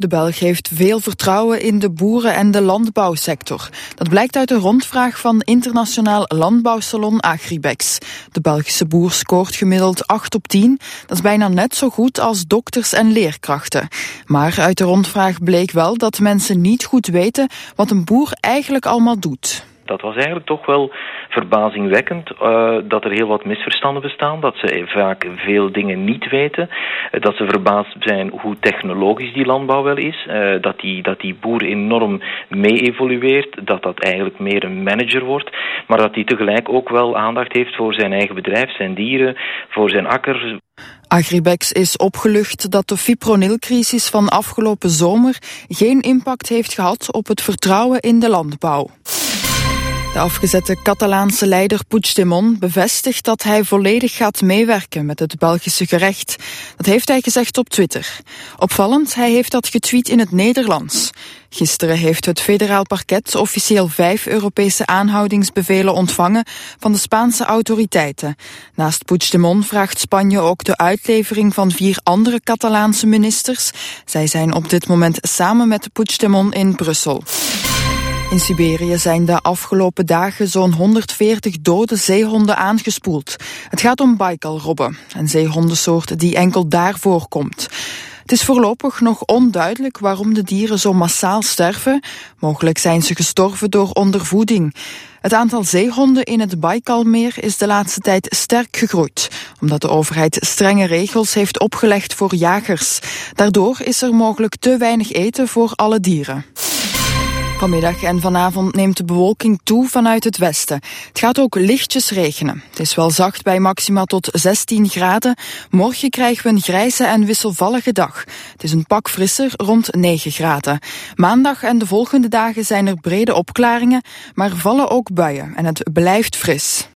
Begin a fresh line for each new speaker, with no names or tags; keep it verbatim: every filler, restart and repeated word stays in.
De Belg heeft veel vertrouwen in de boeren- en de landbouwsector. Dat blijkt uit een rondvraag van internationaal landbouwsalon Agribex. De Belgische boer scoort gemiddeld acht op tien. Dat is bijna net zo goed als dokters en leerkrachten. Maar uit de rondvraag bleek wel dat mensen niet goed weten wat een boer eigenlijk allemaal doet.
Dat was eigenlijk toch wel verbazingwekkend, uh, dat er heel wat misverstanden bestaan, dat ze vaak veel dingen niet weten, uh, dat ze verbaasd zijn hoe technologisch die landbouw wel is, uh, dat, die, dat die boer enorm mee evolueert, dat dat eigenlijk meer een manager wordt, maar dat hij tegelijk ook wel aandacht heeft voor zijn eigen bedrijf, zijn dieren, voor zijn akkers.
Agribex is opgelucht dat de fipronilcrisis van afgelopen zomer geen impact heeft gehad op het vertrouwen in de landbouw. De afgezette Catalaanse leider Puigdemont bevestigt dat hij volledig gaat meewerken met het Belgische gerecht. Dat heeft hij gezegd op Twitter. Opvallend, hij heeft dat getweet in het Nederlands. Gisteren heeft het federaal parket officieel vijf Europese aanhoudingsbevelen ontvangen van de Spaanse autoriteiten. Naast Puigdemont vraagt Spanje ook de uitlevering van vier andere Catalaanse ministers. Zij zijn op dit moment samen met Puigdemont in Brussel. In Siberië zijn de afgelopen dagen zo'n honderdveertig dode zeehonden aangespoeld. Het gaat om Baikalrobben, een zeehondensoort die enkel daar voorkomt. Het is voorlopig nog onduidelijk waarom de dieren zo massaal sterven. Mogelijk zijn ze gestorven door ondervoeding. Het aantal zeehonden in het Baikalmeer is de laatste tijd sterk gegroeid, omdat de overheid strenge regels heeft opgelegd voor jagers. Daardoor is er mogelijk te weinig eten voor alle dieren. Vanmiddag en vanavond neemt de bewolking toe vanuit het westen. Het gaat ook lichtjes regenen. Het is wel zacht bij maxima tot zestien graden. Morgen krijgen we een grijze en wisselvallige dag. Het is een pak frisser, rond negen graden. Maandag en de volgende dagen zijn er brede opklaringen, maar vallen ook buien en het blijft fris.